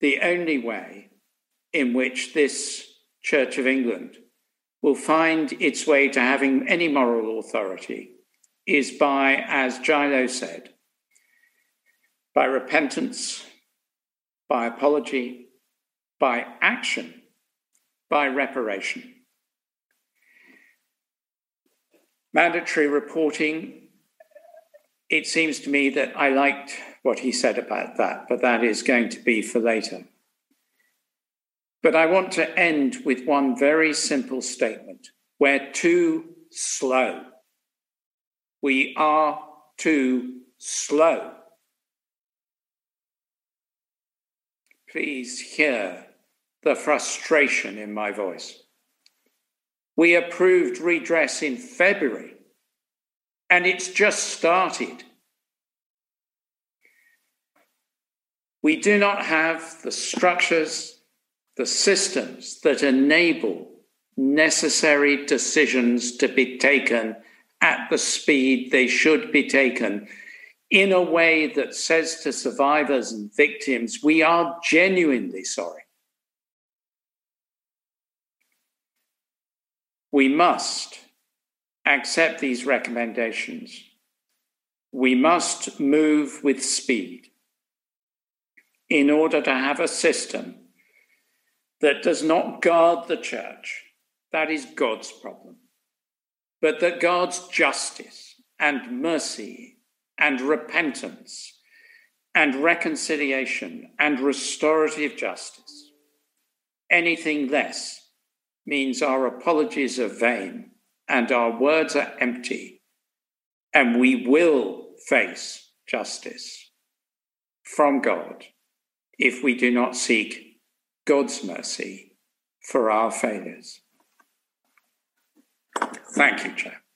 the only way in which this Church of England will find its way to having any moral authority is by, as Gilo said, by repentance, by apology, by action, by reparation. Mandatory reporting, it seems to me that I liked what he said about that, but that is going to be for later. But I want to end with one very simple statement. We're too slow. We are too slow. Please hear the frustration in my voice. We approved redress in February, and it's just started. We do not have the structures, the systems that enable necessary decisions to be taken at the speed they should be taken in a way that says to survivors and victims, we are genuinely sorry. We must accept these recommendations. We must move with speed in order to have a system that does not guard the church. That is God's problem. But that guards justice and mercy and repentance and reconciliation and restorative justice. Anything less means our apologies are vain and our words are empty, and we will face justice from God if we do not seek God's mercy for our failures. Thank you, Chair.